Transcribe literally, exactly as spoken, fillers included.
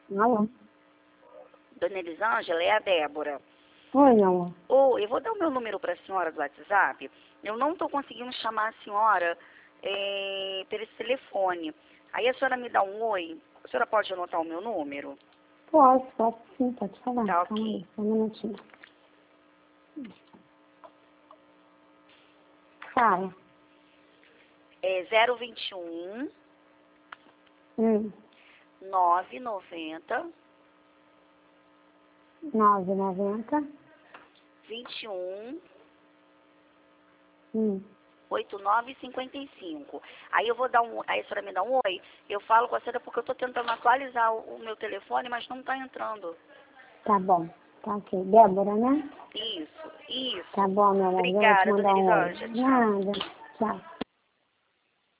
Alô? Dona Elisângela, é a Débora. Oi, meu amor. Ô, eu vou dar o meu número para a senhora do WhatsApp. Eu não estou conseguindo chamar a senhora é, pelo esse telefone. Aí a senhora me dá um oi. A senhora pode anotar o meu número? Posso, posso sim, pode falar. Tá, Calma ok. aí, só um minutinho. Fala. É zero vinte e um, Hum. nove noventa, nove noventa. vinte e um, Hum. oitenta e nove cinquenta e cinco. Aí eu vou dar um, aí a senhora me dá um oi, eu falo com a senhora porque eu estou tentando atualizar o, o meu telefone, mas não está entrando. Tá bom. Tá ok. Débora, né? Isso, isso. Tá bom, meu amor. Eu vou te Obrigada, dona mandar um oi. Elisângela. Tchau. Nada. Tchau.